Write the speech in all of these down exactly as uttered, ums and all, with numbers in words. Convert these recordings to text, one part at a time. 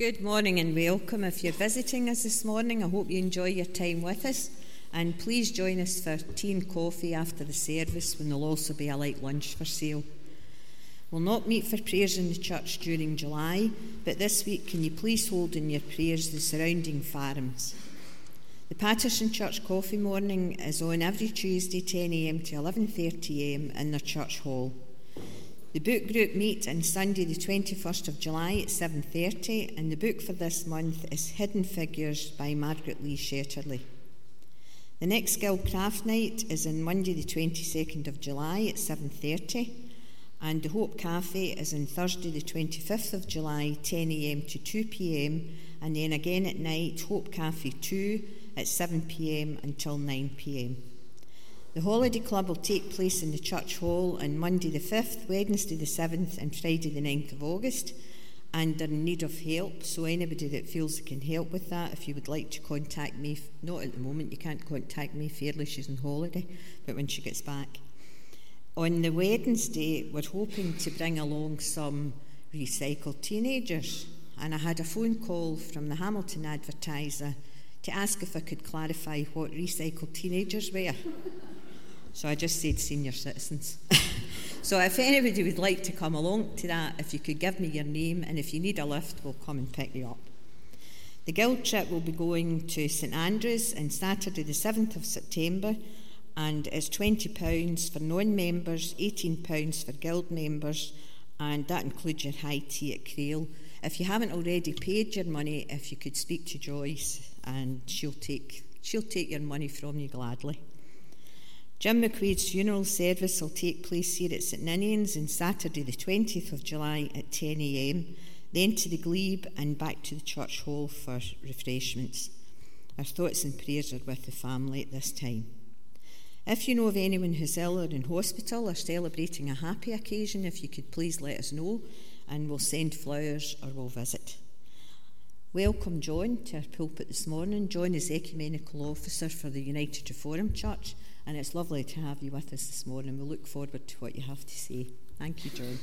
Good morning and welcome. If you're visiting us this morning, I hope you enjoy your time with us. And please join us for tea and coffee after the service, when there'll also be a light lunch for sale. We'll not meet for prayers in the church during July, but this week can you please hold in your prayers the surrounding farms. The Patterson Church Coffee Morning is on every Tuesday ten a m to eleven thirty a m in their church hall. The book group meet on Sunday the twenty-first of July at seven thirty, and the book for this month is Hidden Figures by Margaret Lee Shetterly. The next Guild Craft Night is on Monday the twenty-second of July at seven thirty, and the Hope Cafe is on Thursday the twenty-fifth of July ten a m to two p m, and then again at night Hope Cafe two at seven p m until nine p m. The Holiday Club will take place in the Church Hall on Monday the fifth, Wednesday the seventh and Friday the ninth of August, and they're in need of help, so anybody that feels they can help with that, if you would like to contact me, not at the moment, you can't contact me, Fairly, she's on holiday, but when she gets back. On the Wednesday, we're hoping to bring along some recycled teenagers, and I had a phone call from the Hamilton Advertiser to ask if I could clarify what recycled teenagers were. So I just said senior citizens. So if anybody would like to come along to that, if you could give me your name, and if you need a lift, we'll come and pick you up. The Guild trip will be going to St Andrews on Saturday the seventh of September, and it's twenty pounds for non-members, eighteen pounds for Guild members, and that includes your high tea at Crail. If you haven't already paid your money, if you could speak to Joyce, and she'll take she'll take your money from you gladly. Jim McQuaid's funeral service will take place here at St Ninian's on Saturday the twentieth of July at ten a m, then to the Glebe and back to the church hall for refreshments. Our thoughts and prayers are with the family at this time. If you know of anyone who's ill or in hospital or celebrating a happy occasion, if you could please let us know, and we'll send flowers or we'll visit. Welcome John to our pulpit this morning. John is Ecumenical Officer for the United Reformed Church, and it's lovely to have you with us this morning. We look forward to what you have to say. Thank you, John.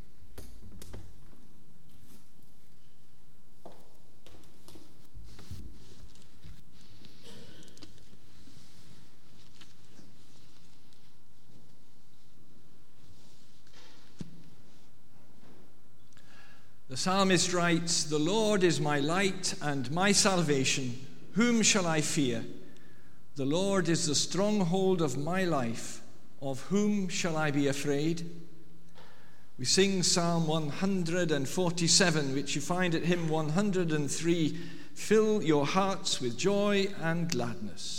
The psalmist writes, "The Lord is my light and my salvation. Whom shall I fear? The Lord is the stronghold of my life. Of whom shall I be afraid?" We sing Psalm one forty-seven, which you find at hymn one hundred three, "Fill your hearts with joy and gladness."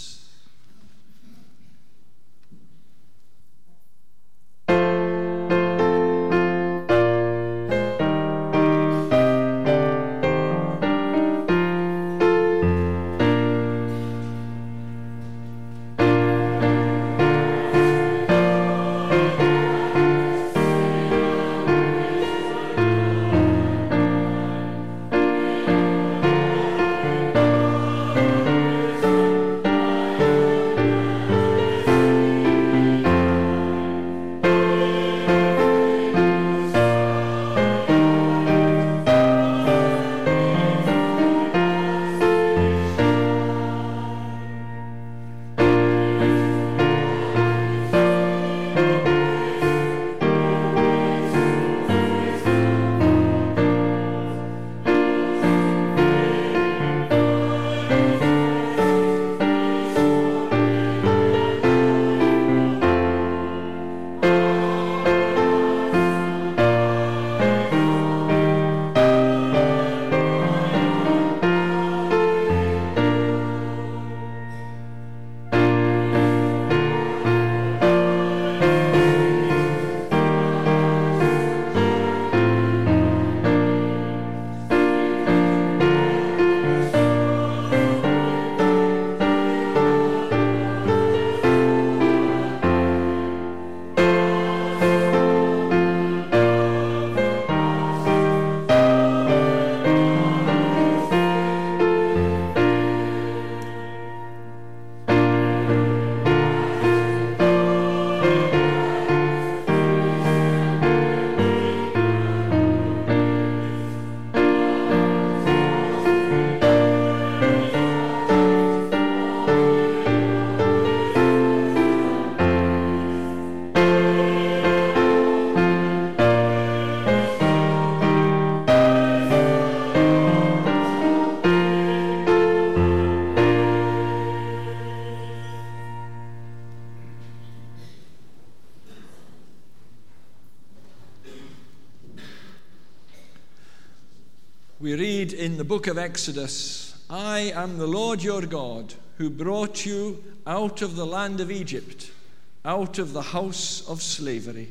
in the book of Exodus, "I am the Lord your God, who brought you out of the land of Egypt, out of the house of slavery."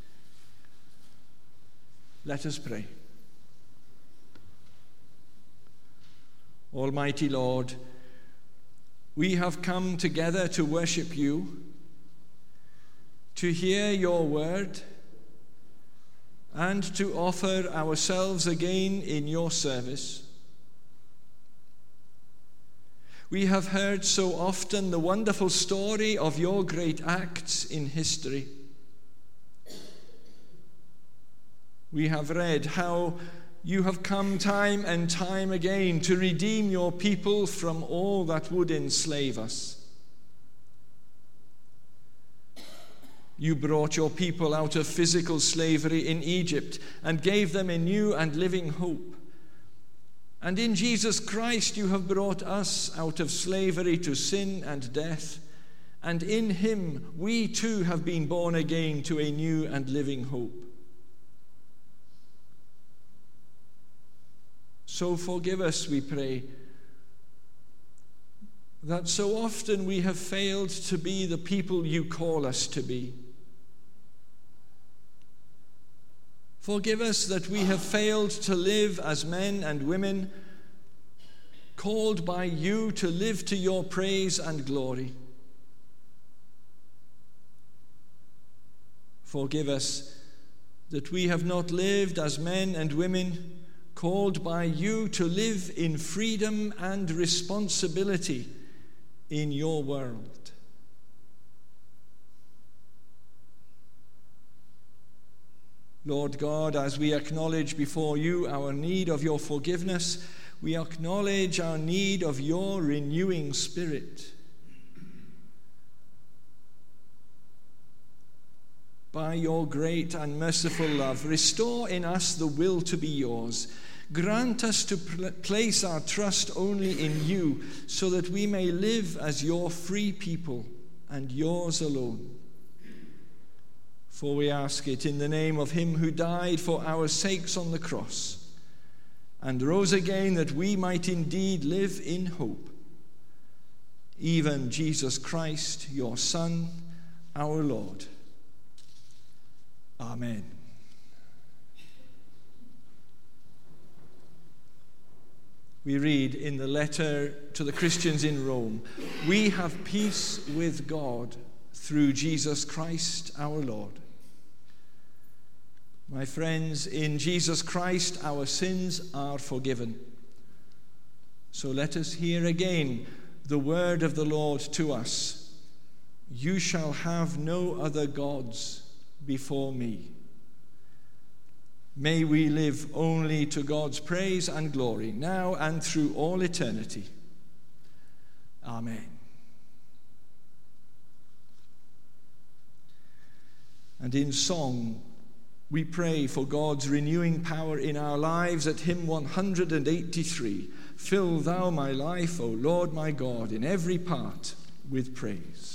Let us pray. Almighty Lord, we have come together to worship you, to hear your word, and to offer ourselves again in your service. We have heard so often the wonderful story of your great acts in history. We have read how you have come time and time again to redeem your people from all that would enslave us. You brought your people out of physical slavery in Egypt and gave them a new and living hope. And in Jesus Christ you have brought us out of slavery to sin and death, and in him we too have been born again to a new and living hope. So forgive us, we pray, that so often we have failed to be the people you call us to be. Forgive us that we have failed to live as men and women called by you to live to your praise and glory. Forgive us that we have not lived as men and women called by you to live in freedom and responsibility in your world. Lord God, as we acknowledge before you our need of your forgiveness, we acknowledge our need of your renewing Spirit. By your great and merciful love, restore in us the will to be yours. Grant us to pl- place our trust only in you, so that we may live as your free people and yours alone. For we ask it in the name of him who died for our sakes on the cross and rose again that we might indeed live in hope, even Jesus Christ, your Son, our Lord. Amen. We read in the letter to the Christians in Rome, "We have peace with God through Jesus Christ our Lord." My friends, in Jesus Christ our sins are forgiven. So let us hear again the word of the Lord to us. "You shall have no other gods before me." May we live only to God's praise and glory, now and through all eternity. Amen. And in song, we pray for God's renewing power in our lives at hymn one hundred eighty-three. "Fill thou my life, O Lord my God, in every part with praise."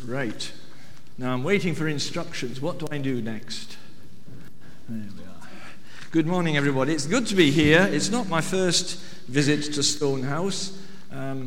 Right. Now I'm waiting for instructions. What do I do next? There we are. Good morning, everybody. It's good to be here. It's not my first visit to Stonehouse. Um,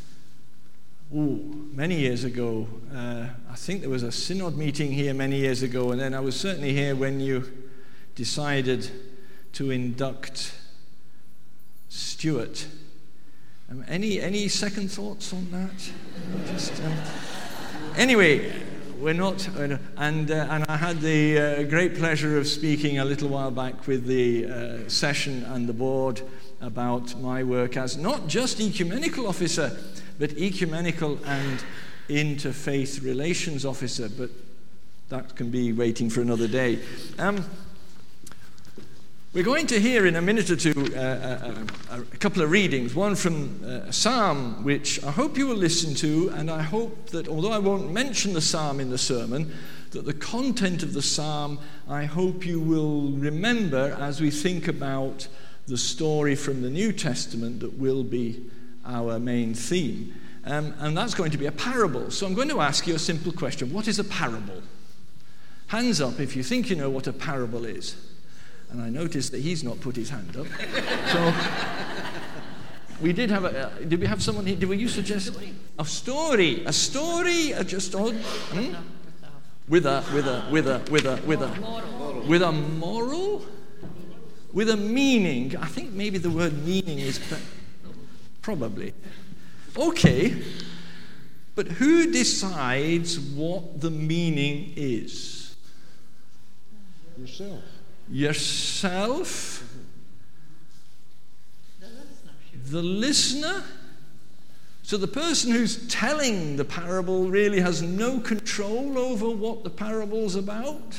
ooh, many years ago, uh, I think there was a synod meeting here many years ago, and then I was certainly here when you decided to induct Stuart. Um, any any second thoughts on that? Just, um, anyway, we're not, uh, and uh, and I had the uh, great pleasure of speaking a little while back with the uh, session and the board about my work as not just ecumenical officer, but ecumenical and interfaith relations officer. But that can be waiting for another day. Um, We're going to hear in a minute or two uh, a, a couple of readings, one from uh, a psalm, which I hope you will listen to, and I hope that, although I won't mention the psalm in the sermon, that the content of the psalm, I hope you will remember as we think about the story from the New Testament that will be our main theme. Um, and that's going to be a parable. So I'm going to ask you a simple question. What is a parable? Hands up if you think you know what a parable is. And I noticed that he's not put his hand up. So we did have a. Uh, did we have someone here? Did we you suggest a story? A story? Uh, just on hmm? with a with a with a with a with a with a moral, with a meaning. I think maybe the word meaning is probably okay. But who decides what the meaning is? Yourself. Yourself, the listener. the listener. So the person who's telling the parable really has no control over what the parable's about.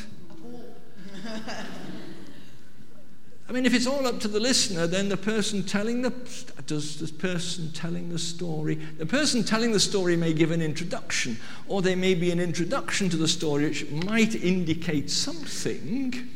I mean, if it's all up to the listener, then the person telling the does the person telling the story. The person telling the story may give an introduction, or there may be an introduction to the story which might indicate something.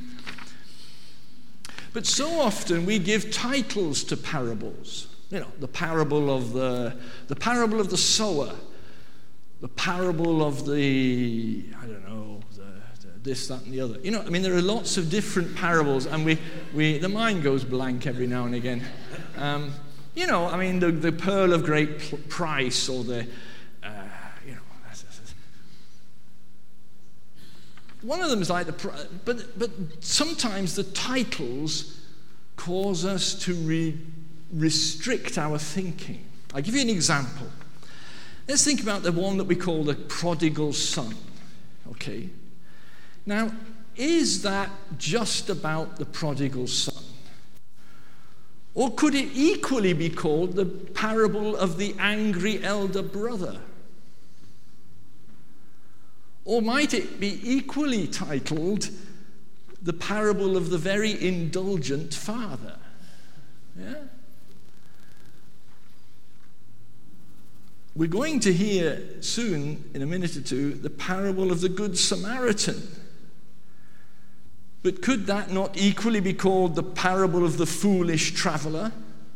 But so often we give titles to parables. You know, the parable of the the parable of the sower, the parable of the I don't know the, the this that and the other. You know, I mean, there are lots of different parables, and we we the mind goes blank every now and again. Um, you know, I mean, the the pearl of great price, or the uh, you know. One of them is like the, but but sometimes the titles cause us to re, restrict our thinking. I'll give you an example. Let's think about the one that we call the prodigal son. Okay. Now, is that just about the prodigal son? Or could it equally be called the parable of the angry elder brother? Or might it be equally titled The Parable of the Very Indulgent Father? Yeah? We're going to hear soon, in a minute or two, the parable of the Good Samaritan. But could that not equally be called the parable of the foolish traveler?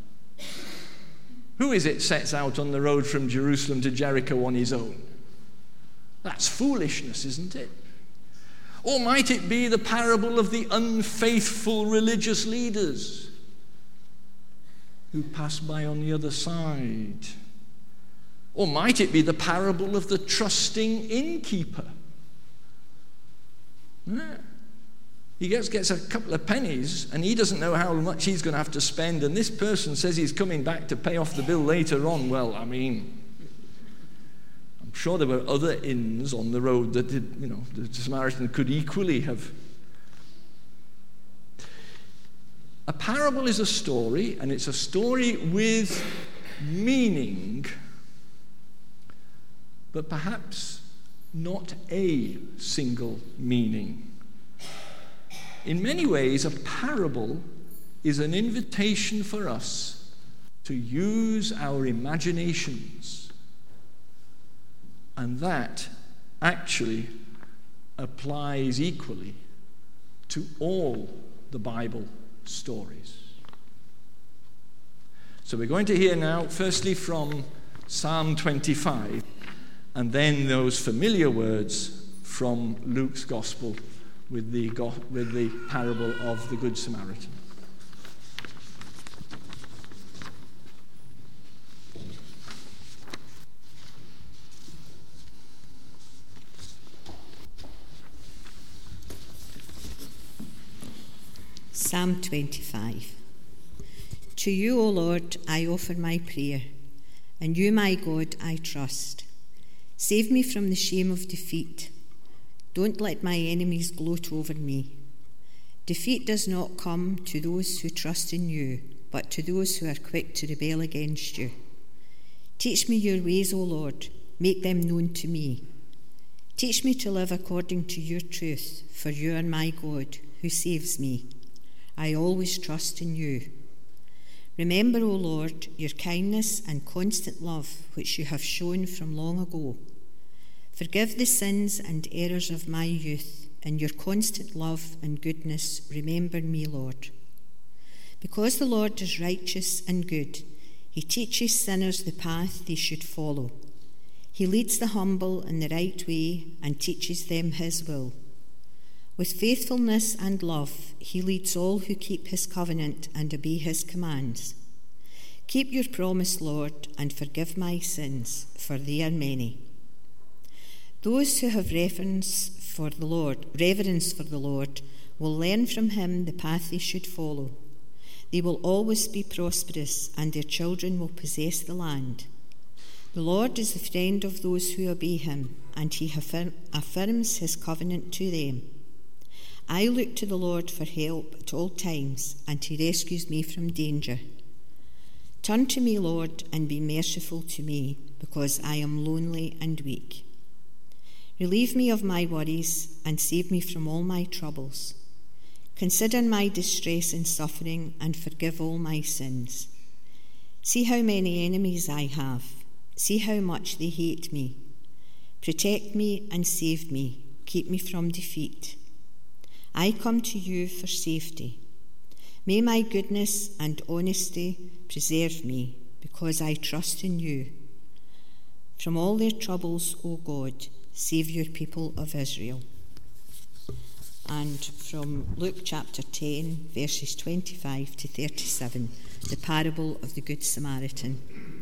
Who is it sets out on the road from Jerusalem to Jericho on his own? That's foolishness, isn't it? Or might it be the parable of the unfaithful religious leaders who pass by on the other side? Or might it be the parable of the trusting innkeeper? Yeah. He gets, gets a couple of pennies, and he doesn't know how much he's going to have to spend, and this person says he's coming back to pay off the bill later on. Well, I mean, sure there were other inns on the road that did, you know, the Samaritan could equally have. A parable is a story, and it's a story with meaning, but perhaps not a single meaning. In many ways, a parable is an invitation for us to use our imaginations. And that actually applies equally to all the Bible stories. So we're going to hear now, firstly, from Psalm twenty-five. and then those familiar words from Luke's Gospel with the, with the parable of the Good Samaritan. Psalm twenty-five. To you, O Lord, I offer my prayer, and you, my God, I trust. Save me from the shame of defeat. Don't let my enemies gloat over me. Defeat does not come to those who trust in you, but to those who are quick to rebel against you. Teach me your ways, O Lord, make them known to me. Teach me to live according to your truth, for you are my God, who saves me. I always trust in you. Remember, O Lord, your kindness and constant love, which you have shown from long ago. Forgive the sins and errors of my youth. In your constant love and goodness, remember me, Lord. Because the Lord is righteous and good, he teaches sinners the path they should follow. He leads the humble in the right way and teaches them his will. With faithfulness and love, he leads all who keep his covenant and obey his commands. Keep your promise, Lord, and forgive my sins, for they are many. Those who have reverence for the Lord, reverence for the Lord, will learn from him the path they should follow. They will always be prosperous, and their children will possess the land. The Lord is the friend of those who obey him, and he affirms his covenant to them. I look to the Lord for help at all times, and he rescues me from danger. Turn to me, Lord, and be merciful to me, because I am lonely and weak. Relieve me of my worries and save me from all my troubles. Consider my distress and suffering and forgive all my sins. See how many enemies I have. See how much they hate me. Protect me and save me. Keep me from defeat. I come to you for safety. May my goodness and honesty preserve me, because I trust in you. From all their troubles, O God, save your people of Israel. And from Luke chapter ten, verses twenty-five to thirty-seven, the parable of the Good Samaritan.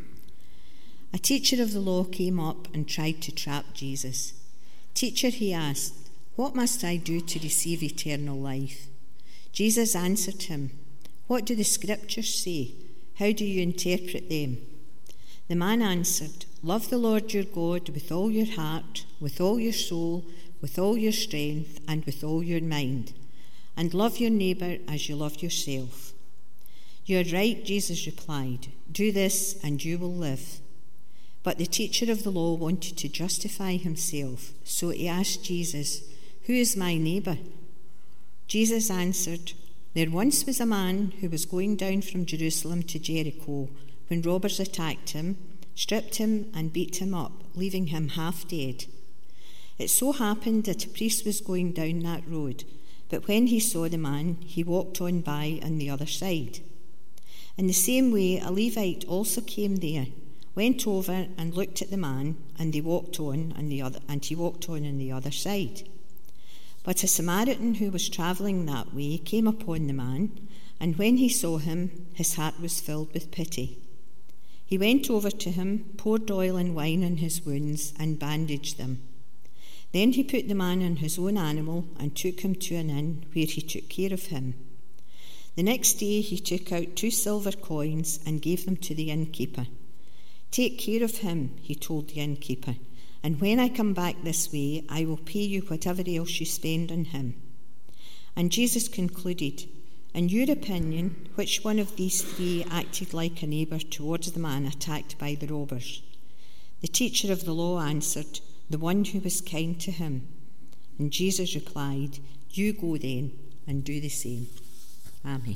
A teacher of the law came up and tried to trap Jesus. Teacher, he asked, what must I do to receive eternal life? Jesus answered him, what do the scriptures say? How do you interpret them? The man answered, love the Lord your God with all your heart, with all your soul, with all your strength, and with all your mind, and love your neighbour as you love yourself. You are right, Jesus replied. Do this and you will live. But the teacher of the law wanted to justify himself, so he asked Jesus, who is my neighbour? Jesus answered, there once was a man who was going down from Jerusalem to Jericho when robbers attacked him, stripped him and beat him up, leaving him half dead. It so happened that a priest was going down that road, but when he saw the man, he walked on by on the other side. In the same way, a Levite also came there, went over and looked at the man, and they walked on on the other, and he walked on on the other side. But a Samaritan who was travelling that way came upon the man, and when he saw him, his heart was filled with pity. He went over to him, poured oil and wine on his wounds, and bandaged them. Then he put the man on his own animal and took him to an inn where he took care of him. The next day he took out two silver coins and gave them to the innkeeper. Take care of him, he told the innkeeper, and when I come back this way, I will pay you whatever else you spend on him. And Jesus concluded, in your opinion, which one of these three acted like a neighbour towards the man attacked by the robbers? The teacher of the law answered, the one who was kind to him. And Jesus replied, you go then and do the same. Amen.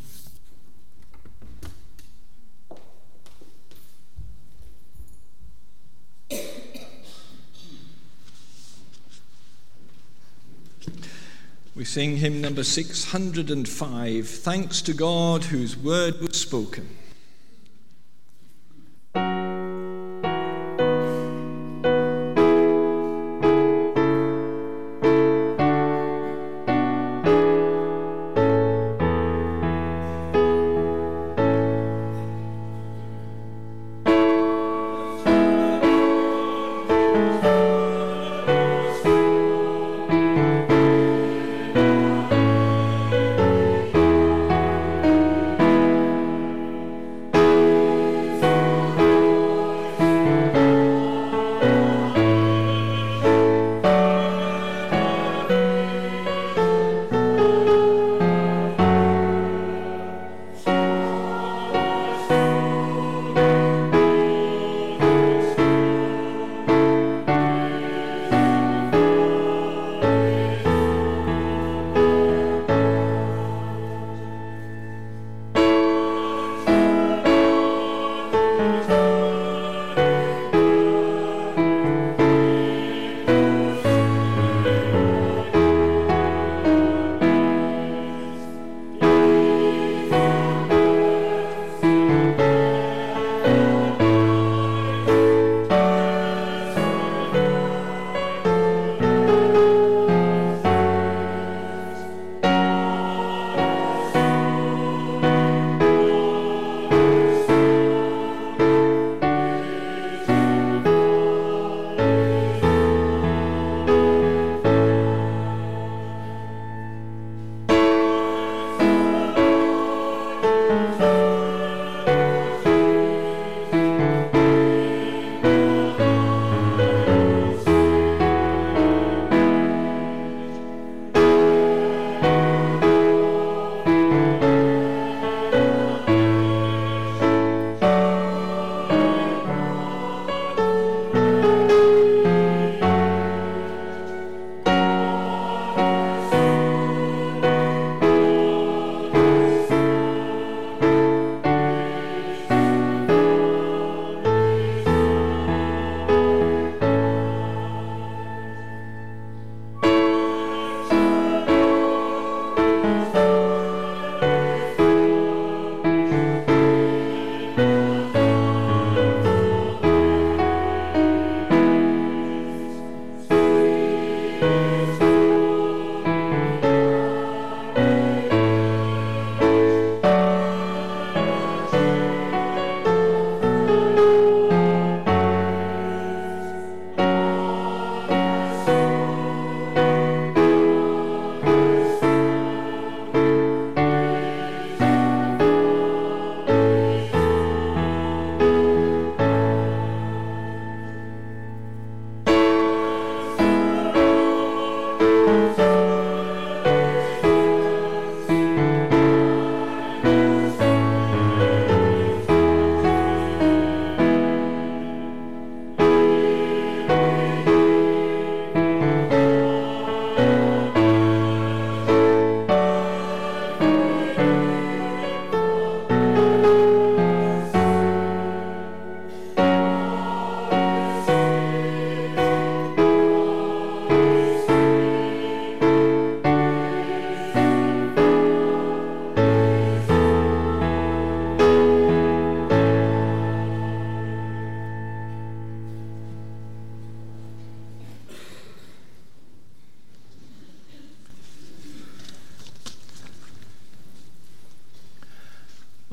We sing hymn number six hundred five, Thanks to God whose word was spoken.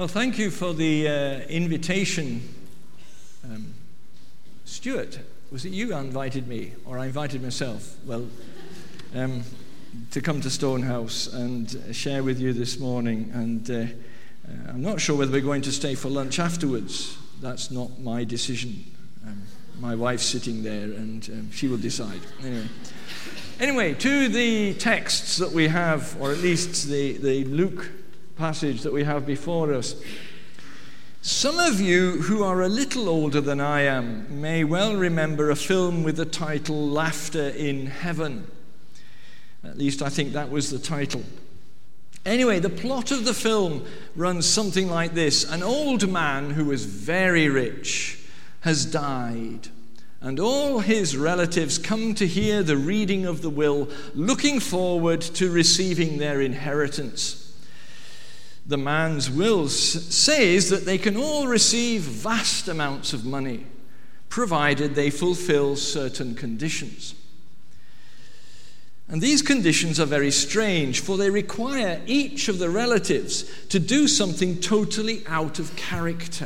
Well, thank you for the uh, invitation. Um, Stuart, was it you who invited me, or I invited myself? Well, um, to come to Stonehouse and share with you this morning. And uh, uh, I'm not sure whether we're going to stay for lunch afterwards. That's not my decision. Um, my wife's sitting there, and um, she will decide. Anyway. Anyway, to the texts that we have, or at least the, the Luke passage that we have before us. Some of you who are a little older than I am may well remember a film with the title Laughter in Heaven. At least I think that was the title. Anyway, the plot of the film runs something like this. An old man who was very rich has died, and all his relatives come to hear the reading of the will, looking forward to receiving their inheritance. The man's will says that they can all receive vast amounts of money, provided they fulfill certain conditions. And these conditions are very strange, for they require each of the relatives to do something totally out of character.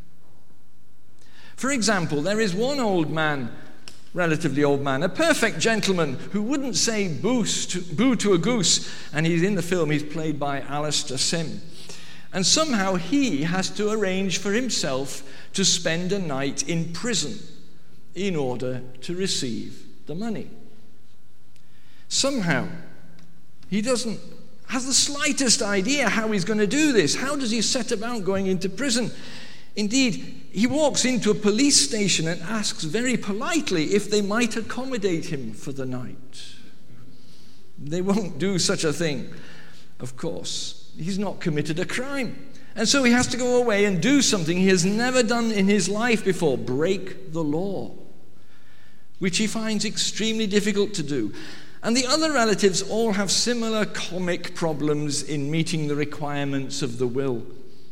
For example, there is one old man, relatively old man, a perfect gentleman who wouldn't say boo to, boo to a goose, and he's in the film, he's played by Alistair Sim. And somehow he has to arrange for himself to spend a night in prison in order to receive the money. Somehow, he doesn't have the slightest idea how he's going to do this. How does he set about going into prison? Indeed, he walks into a police station and asks very politely if they might accommodate him for the night. They won't do such a thing, of course. He's not committed a crime. And so he has to go away and do something he has never done in his life before, break the law, which he finds extremely difficult to do. And the other relatives all have similar comic problems in meeting the requirements of the will.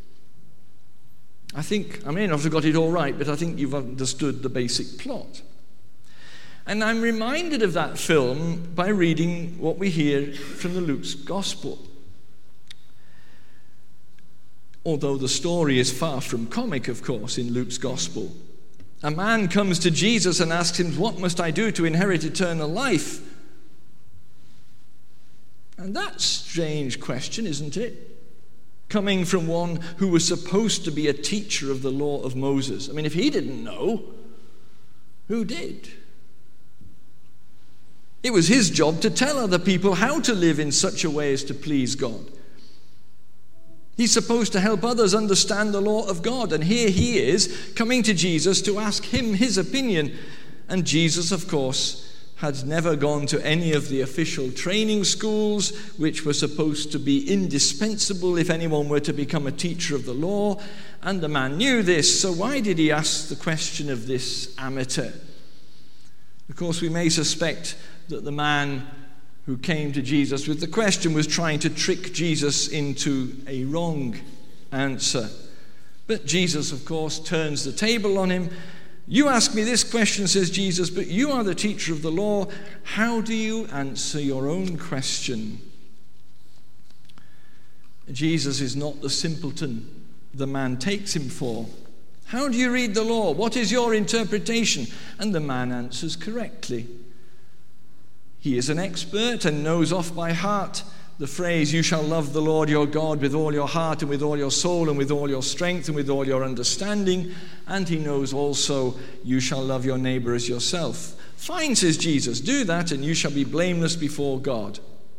I think, I may not have got it all right, but I think you've understood the basic plot. And I'm reminded of that film by reading what we hear from the Luke's Gospel. Although the story is far from comic, of course, in Luke's Gospel. A man comes to Jesus and asks him, "What must I do to inherit eternal life?" And that's a strange question, isn't it? Coming from one who was supposed to be a teacher of the law of Moses. I mean, if he didn't know, who did? It was his job to tell other people how to live in such a way as to please God. He's supposed to help others understand the law of God. And here he is coming to Jesus to ask him his opinion. And Jesus, of course, had never gone to any of the official training schools, which were supposed to be indispensable if anyone were to become a teacher of the law. And the man knew this, so why did he ask the question of this amateur? Of course, we may suspect that the man who came to Jesus with the question was trying to trick Jesus into a wrong answer. But Jesus, of course, turns the table on him. "You ask me this question," says Jesus, "but you are the teacher of the law. How do you answer your own question?" Jesus is not the simpleton the man takes him for. "How do you read the law? What is your interpretation?" And the man answers correctly. He is an expert and knows off by heart the phrase, "You shall love the Lord your God with all your heart and with all your soul and with all your strength and with all your understanding." And he knows also, "You shall love your neighbor as yourself." "Fine," says Jesus, "do that and you shall be blameless before God."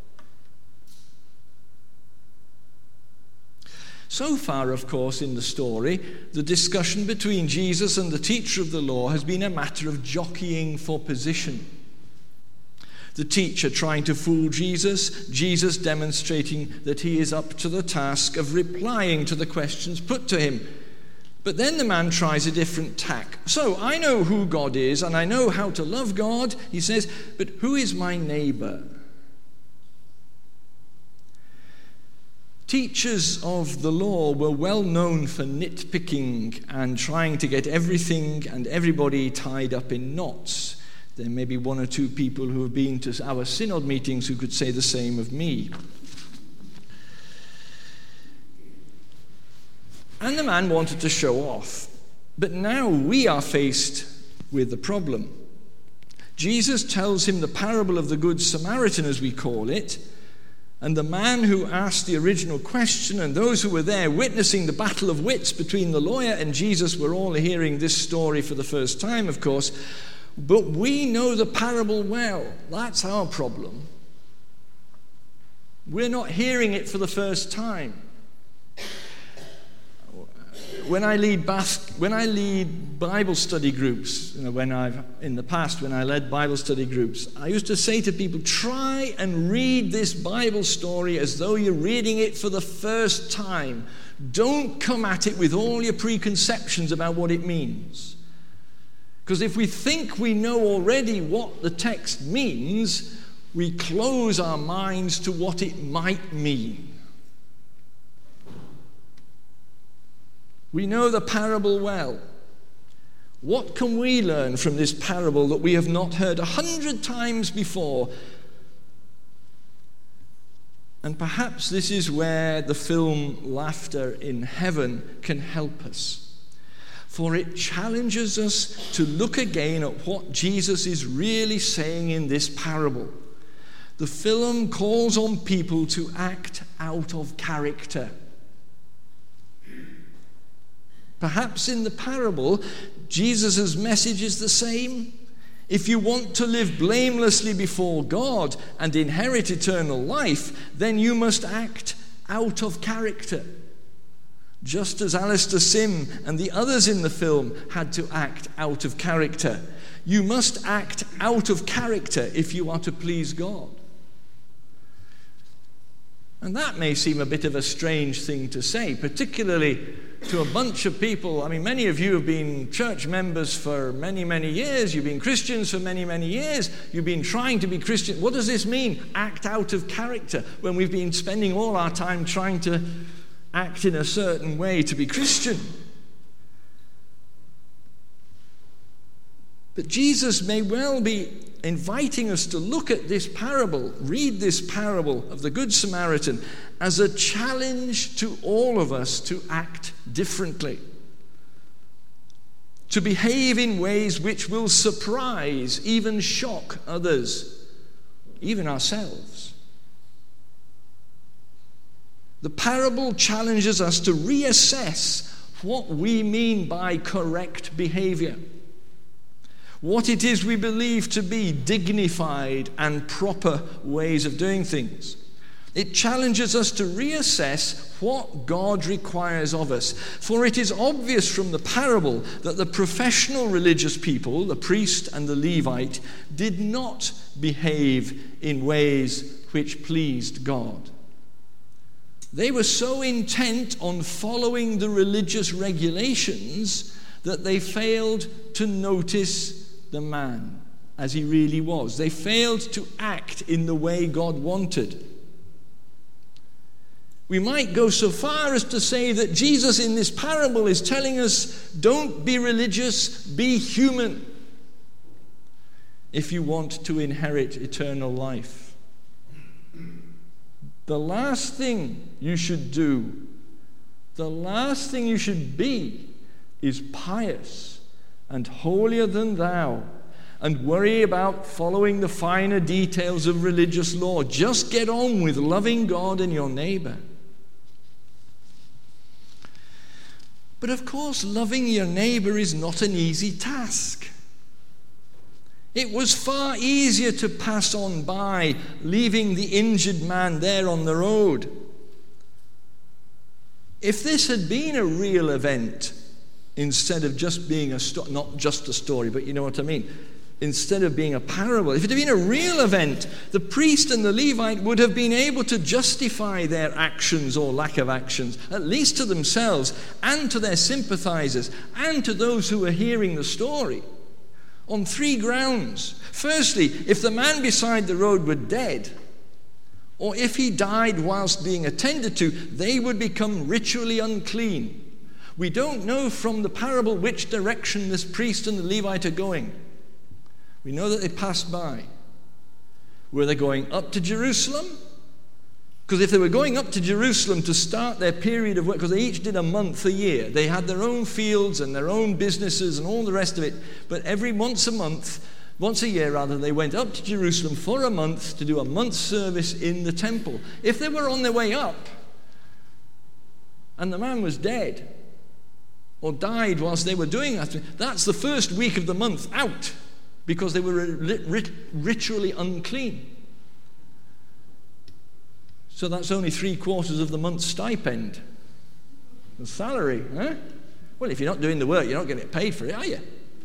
So far, of course, in the story, the discussion between Jesus and the teacher of the law has been a matter of jockeying for position. The teacher trying to fool Jesus, Jesus demonstrating that he is up to the task of replying to the questions put to him. But then the man tries a different tack. "So, I know who God is, and I know how to love God," he says, "but who is my neighbor?" Teachers of the law were well known for nitpicking and trying to get everything and everybody tied up in knots. There may be one or two people who have been to our synod meetings who could say the same of me. And the man wanted to show off. But now we are faced with the problem. Jesus tells him the parable of the Good Samaritan, as we call it, and the man who asked the original question and those who were there witnessing the battle of wits between the lawyer and Jesus were all hearing this story for the first time, of course. But we know the parable well. That's our problem. We're not hearing it for the first time. When I lead Bas- when I lead Bible study groups, you know, when I've in the past when I led Bible study groups, I used to say to people, try and read this Bible story as though you're reading it for the first time. Don't come at it with all your preconceptions about what it means. Because if we think we know already what the text means, we close our minds to what it might mean. We know the parable well. What can we learn from this parable that we have not heard a hundred times before? And perhaps this is where the film Laughter in Heaven can help us. For it challenges us to look again at what Jesus is really saying in this parable. The film calls on people to act out of character. Perhaps in the parable, Jesus' message is the same. If you want to live blamelessly before God and inherit eternal life, then you must act out of character. Just as Alistair Sim and the others in the film had to act out of character. You must act out of character if you are to please God. And that may seem a bit of a strange thing to say, particularly to a bunch of people. I mean, many of you have been church members for many, many years. You've been Christians for many, many years. You've been trying to be Christian. What does this mean, act out of character, when we've been spending all our time trying to act in a certain way to be Christian? But Jesus may well be inviting us to look at this parable, read this parable of the Good Samaritan as a challenge to all of us to act differently, to behave in ways which will surprise, even shock others, even ourselves. The parable challenges us to reassess what we mean by correct behavior, what it is we believe to be dignified and proper ways of doing things. It challenges us to reassess what God requires of us. For it is obvious from the parable that the professional religious people, the priest and the Levite, did not behave in ways which pleased God. They were so intent on following the religious regulations that they failed to notice the man as he really was. They failed to act in the way God wanted. We might go so far as to say that Jesus in this parable is telling us, don't be religious, be human if you want to inherit eternal life. The last thing you should do, the last thing you should be, is pious and holier than thou, and worry about following the finer details of religious law. Just get on with loving God and your neighbor. But of course, loving your neighbor is not an easy task. It was far easier to pass on by, leaving the injured man there on the road. If this had been a real event, instead of just being a story, not just a story, but you know what I mean, instead of being a parable, if it had been a real event, the priest and the Levite would have been able to justify their actions or lack of actions, at least to themselves and to their sympathizers and to those who were hearing the story, on three grounds. Firstly, if the man beside the road were dead, or if he died whilst being attended to, they would become ritually unclean. We don't know from the parable which direction this priest and the Levite are going. We know that they passed by. Were they going up to Jerusalem? Because if they were going up to Jerusalem to start their period of work, because they each did a month a year, they had their own fields and their own businesses and all the rest of it, but every once a month, once a year rather, they went up to Jerusalem for a month to do a month's service in the temple. If they were on their way up and the man was dead or died whilst they were doing that, that's the first week of the month out, because they were rit- ritually unclean. So that's only three quarters of the month's stipend. The salary, huh? Well, if you're not doing the work, you're not going to get paid for it, are you?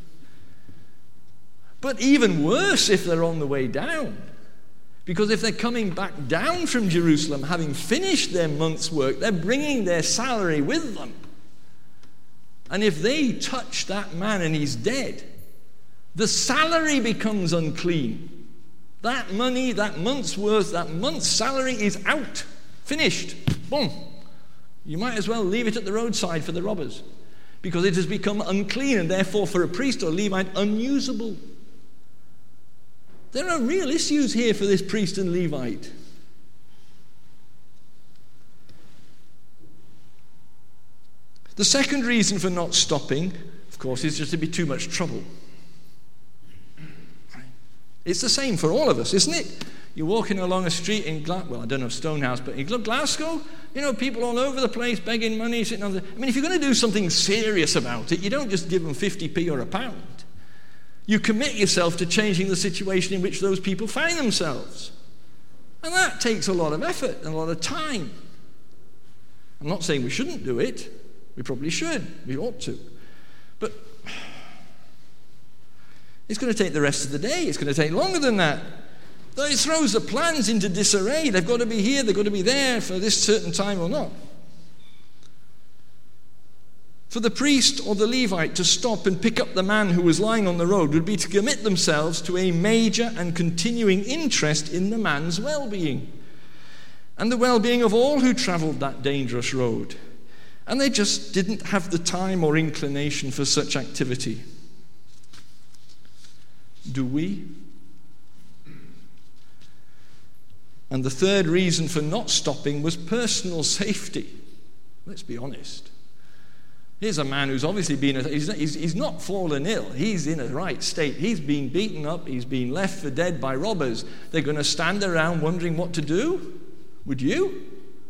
But even worse if they're on the way down. Because if they're coming back down from Jerusalem, having finished their month's work, they're bringing their salary with them. And if they touch that man and he's dead, the salary becomes unclean. That money, that month's worth, that month's salary is out. Finished. Boom. You might as well leave it at the roadside for the robbers, because it has become unclean and therefore for a priest or Levite unusable. There are real issues here for this priest and Levite. The second reason for not stopping, of course, is just to be too much trouble. It's the same for all of us, isn't it? You're walking along a street in Glasgow, well, I don't know Stonehouse, but in Glasgow, you know, people all over the place begging money, sitting on the... I mean, if you're going to do something serious about it, you don't just give them fifty p or a pound. You commit yourself to changing the situation in which those people find themselves. And that takes a lot of effort and a lot of time. I'm not saying we shouldn't do it. We probably should. We ought to. But it's going to take the rest of the day. It's going to take longer than that. It throws the plans into disarray. They've got to be here, they've got to be there for this certain time or not. For the priest or the Levite to stop and pick up the man who was lying on the road would be to commit themselves to a major and continuing interest in the man's well-being and the well-being of all who travelled that dangerous road. And they just didn't have the time or inclination for such activity. Do we? And the third reason for not stopping was personal safety. Let's be honest. Here's a man who's obviously been, a, he's, he's, he's not fallen ill. He's in a right state. He's been beaten up. He's been left for dead by robbers. They're going to stand around wondering what to do? Would you?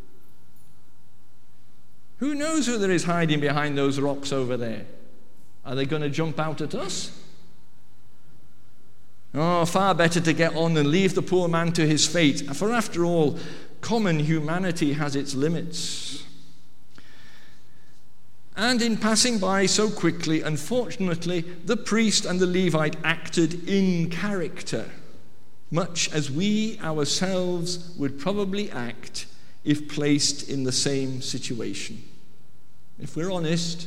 Who knows who there is hiding behind those rocks over there? Are they going to jump out at us? Oh, far better to get on and leave the poor man to his fate. For after all, common humanity has its limits. And in passing by so quickly, unfortunately, the priest and the Levite acted in character, much as we ourselves would probably act if placed in the same situation. If we're honest.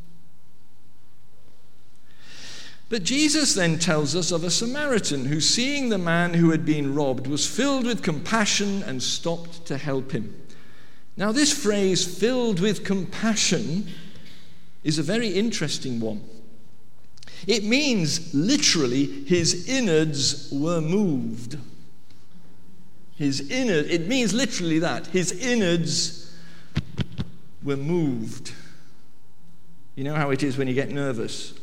But Jesus then tells us of a Samaritan who, seeing the man who had been robbed, was filled with compassion and stopped to help him. Now, this phrase, filled with compassion, is a very interesting one. It means, literally, his innards were moved. His innards, it means literally that. His innards were moved. You know how it is when you get nervous.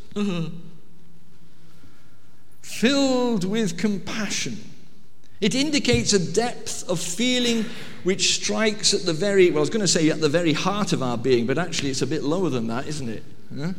Filled with compassion. It indicates a depth of feeling which strikes at the very, well, I was going to say at the very heart of our being, but actually it's a bit lower than that, isn't it? Huh?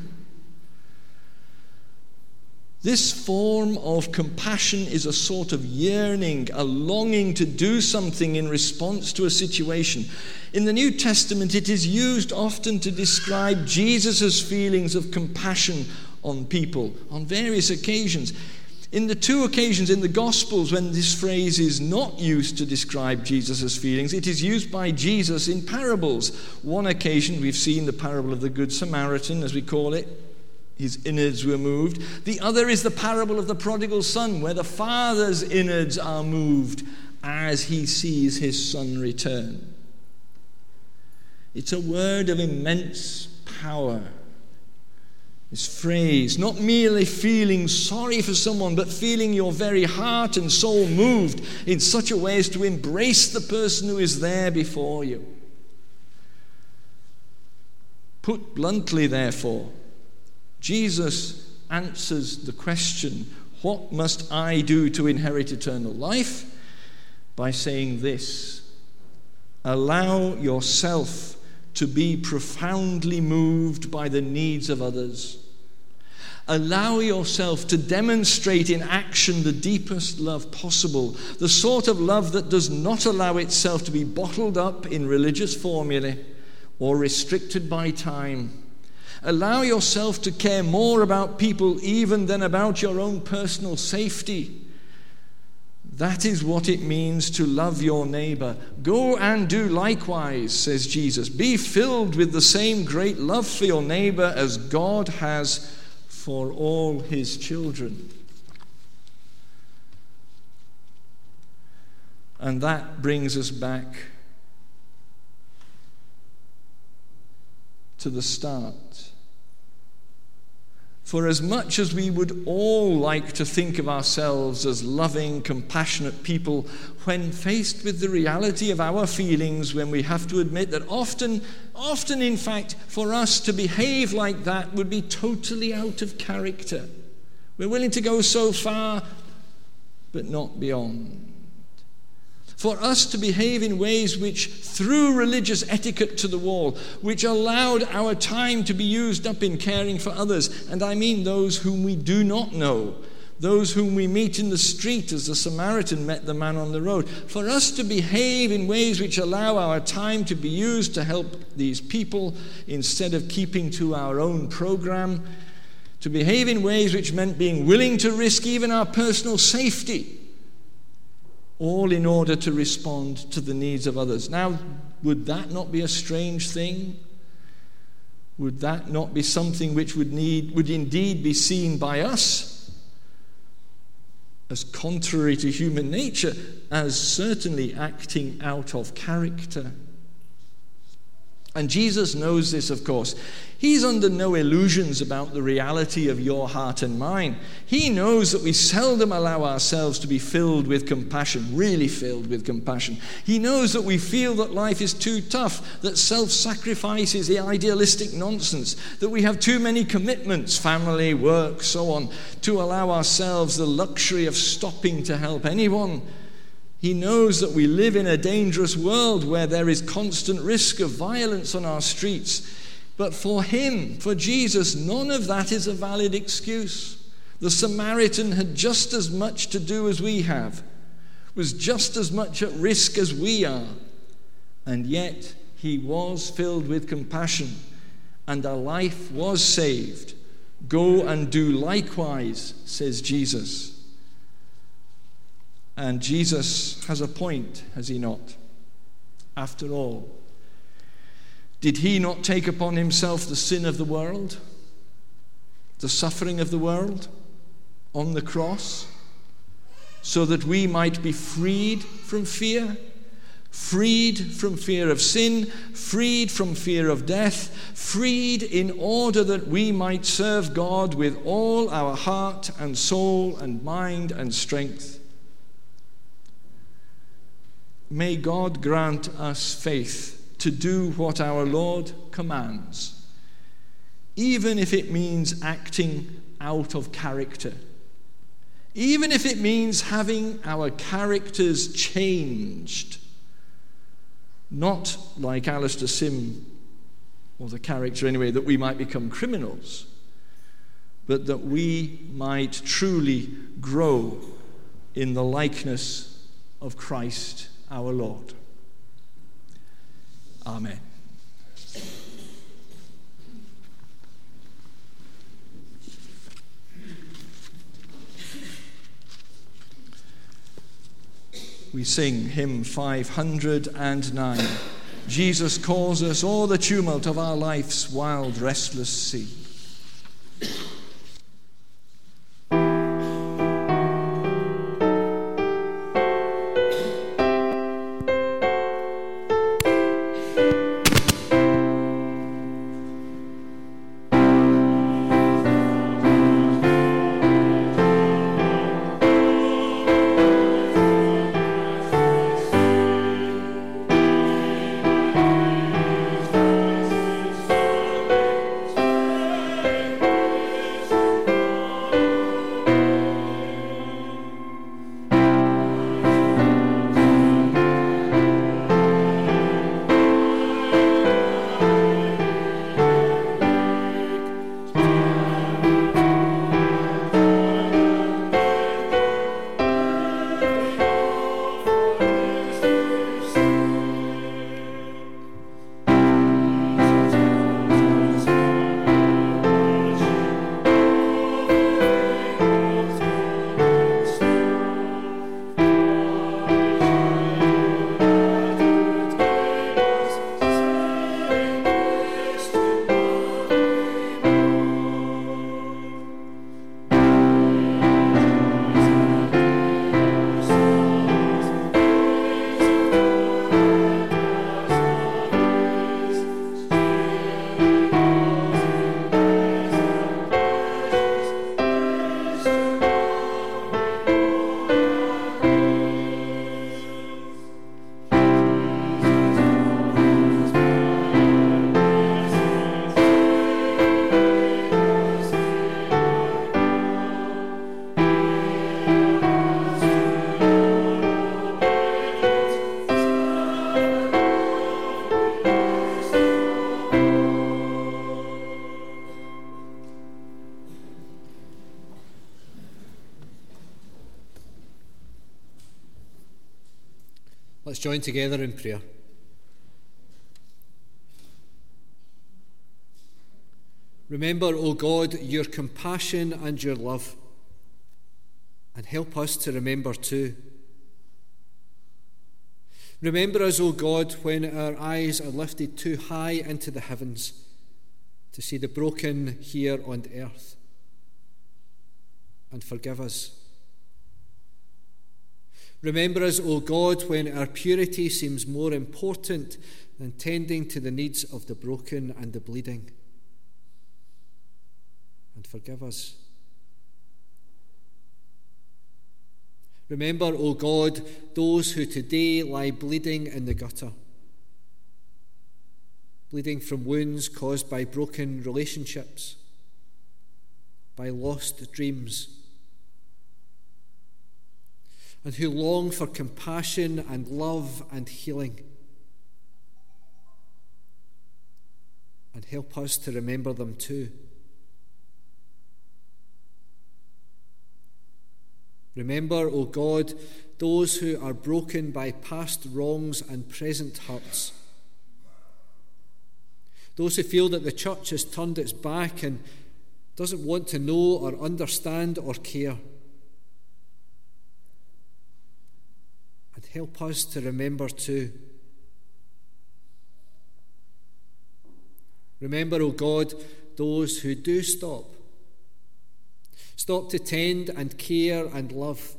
This form of compassion is a sort of yearning, a longing to do something in response to a situation. In the New Testament, it is used often to describe Jesus' feelings of compassion on people on various occasions. In the two occasions in the Gospels when this phrase is not used to describe Jesus' feelings, it is used by Jesus in parables. One occasion, we've seen the parable of the Good Samaritan, as we call it. His innards were moved. The other is the parable of the prodigal son, where the father's innards are moved as he sees his son return. It's a word of immense power. This phrase, not merely feeling sorry for someone, but feeling your very heart and soul moved in such a way as to embrace the person who is there before you. Put bluntly, therefore, Jesus answers the question, what must I do to inherit eternal life? By saying this, allow yourself to be profoundly moved by the needs of others. Allow yourself to demonstrate in action the deepest love possible, the sort of love that does not allow itself to be bottled up in religious formulae or restricted by time. Allow yourself to care more about people even than about your own personal safety. That is what it means to love your neighbor. Go and do likewise, says Jesus. Be filled with the same great love for your neighbor as God has for all his children. And that brings us back to the start. For as much as we would all like to think of ourselves as loving, compassionate people, when faced with the reality of our feelings, when we have to admit that often, often in fact, for us to behave like that would be totally out of character. We're willing to go so far, but not beyond. For us to behave in ways which threw religious etiquette to the wall, which allowed our time to be used up in caring for others, and I mean those whom we do not know, those whom we meet in the street as the Samaritan met the man on the road. For us to behave in ways which allow our time to be used to help these people instead of keeping to our own program, to behave in ways which meant being willing to risk even our personal safety, all in order to respond to the needs of others. Now, would that not be a strange thing? Would that not be something which would need, would indeed be seen by us as contrary to human nature, as certainly acting out of character? And Jesus knows this, of course. He's under no illusions about the reality of your heart and mine. He knows that we seldom allow ourselves to be filled with compassion, really filled with compassion. He knows that we feel that life is too tough, that self-sacrifice is the idealistic nonsense, that we have too many commitments, family, work, so on, to allow ourselves the luxury of stopping to help anyone. He knows that we live in a dangerous world where there is constant risk of violence on our streets. But for him, for Jesus, none of that is a valid excuse. The Samaritan had just as much to do as we have, was just as much at risk as we are. And yet he was filled with compassion, and a life was saved. Go and do likewise, says Jesus. And Jesus has a point, has he not? After all, did he not take upon himself the sin of the world, the suffering of the world on the cross, so that we might be freed from fear, freed from fear of sin, freed from fear of death, freed in order that we might serve God with all our heart and soul and mind and strength? May God grant us faith to do what our Lord commands, even if it means acting out of character, even if it means having our characters changed, not like Alistair Sim, or the character anyway, that we might become criminals, but that we might truly grow in the likeness of Christ our Lord. Amen. We sing hymn five hundred nine. Jesus calls us o'er the tumult of our life's wild, restless sea. Let's join together in prayer. Remember, O God, your compassion and your love, and help us to remember too. Remember us, O God, when our eyes are lifted too high into the heavens to see the broken here on earth, and forgive us. Remember us, O God, when our purity seems more important than tending to the needs of the broken and the bleeding, and forgive us. Remember, O God, those who today lie bleeding in the gutter, bleeding from wounds caused by broken relationships, by lost dreams, and who long for compassion and love and healing. And help us to remember them too. Remember, O God, those who are broken by past wrongs and present hurts. Those who feel that the church has turned its back and doesn't want to know or understand or care. And help us to remember too. Remember, O God, those who do stop. Stop to tend and care and love.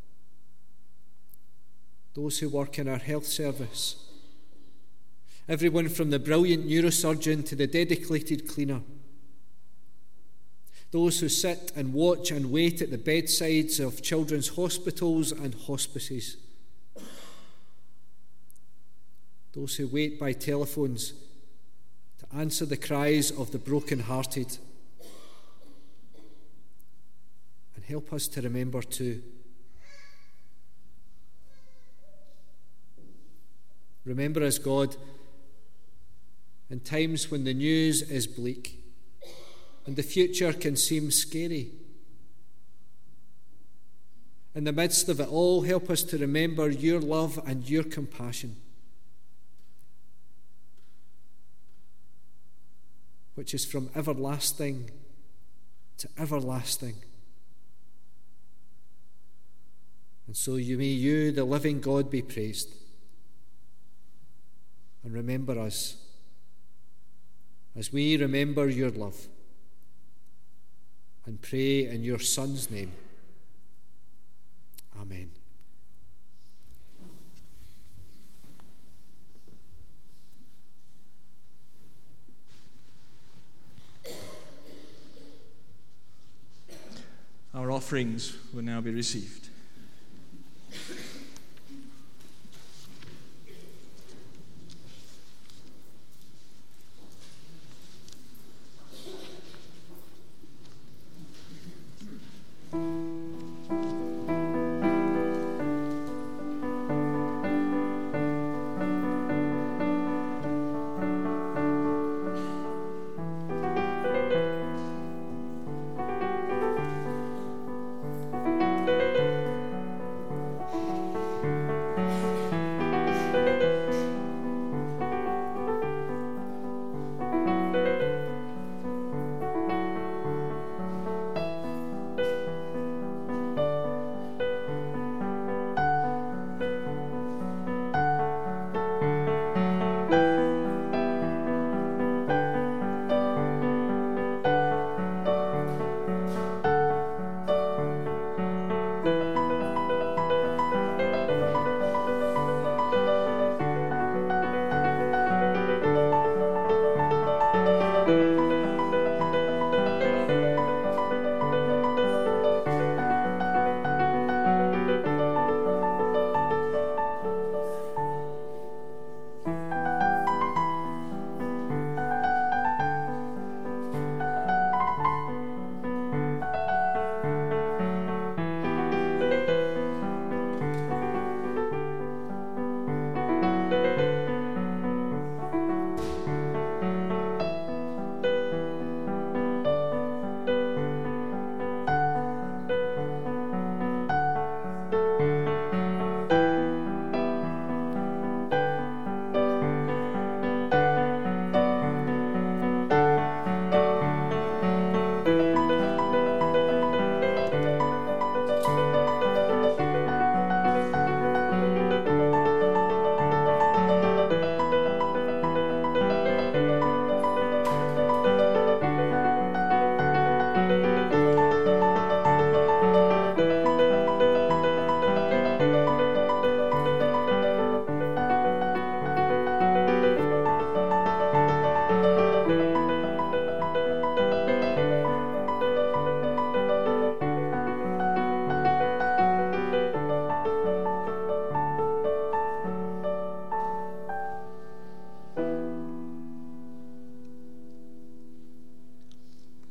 Those who work in our health service. Everyone from the brilliant neurosurgeon to the dedicated cleaner. Those who sit and watch and wait at the bedsides of children's hospitals and hospices. Those who wait by telephones to answer the cries of the broken-hearted. And help us to remember too. Remember us, God, in times when the news is bleak and the future can seem scary. In the midst of it all, help us to remember your love and your compassion, which is from everlasting to everlasting. And so you may you, the living God, be praised. And remember us as we remember your love and pray in your Son's name. Amen. Our offerings will now be received.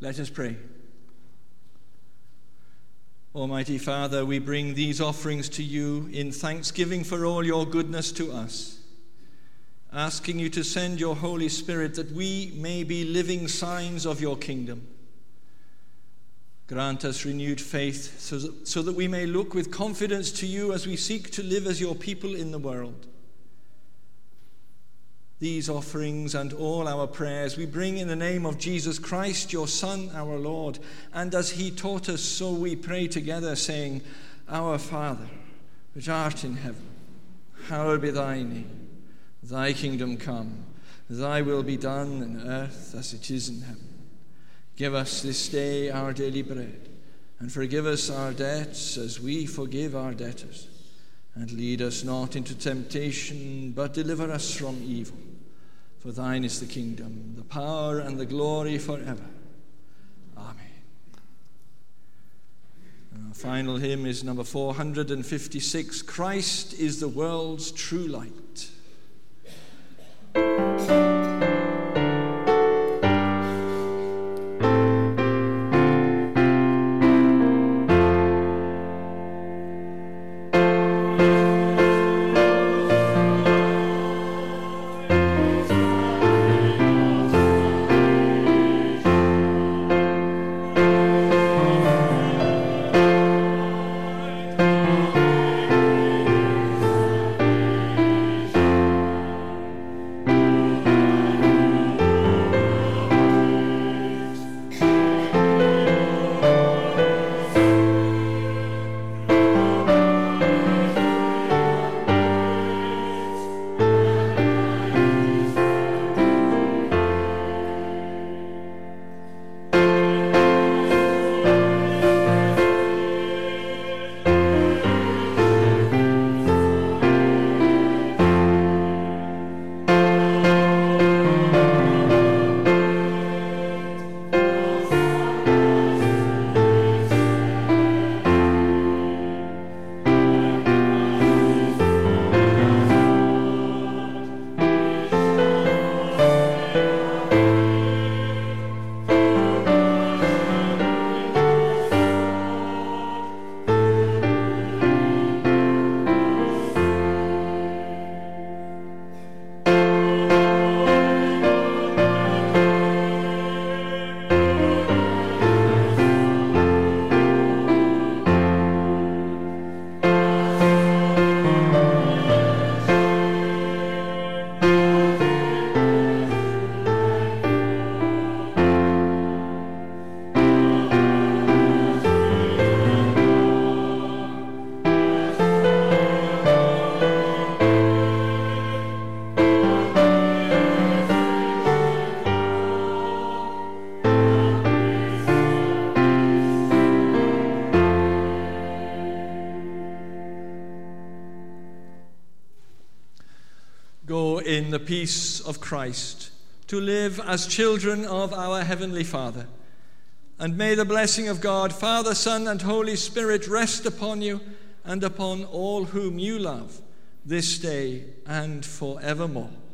Let us pray. Almighty Father, we bring these offerings to you in thanksgiving for all your goodness to us, asking you to send your Holy Spirit that we may be living signs of your kingdom. Grant us renewed faith so that, so that we may look with confidence to you as we seek to live as your people in the world. These offerings and all our prayers we bring in the name of Jesus Christ, your Son, our Lord. And as he taught us, so we pray together, saying, Our Father, which art in heaven, hallowed be thy name. Thy kingdom come, thy will be done in earth as it is in heaven. Give us this day our daily bread, and forgive us our debts as we forgive our debtors. And lead us not into temptation, but deliver us from evil. For thine is the kingdom, the power, and the glory forever. Amen. And our final hymn is number four hundred fifty-six, Christ is the world's true light. Go in the peace of Christ to live as children of our Heavenly Father. And may the blessing of God, Father, Son, and Holy Spirit rest upon you and upon all whom you love this day and forevermore.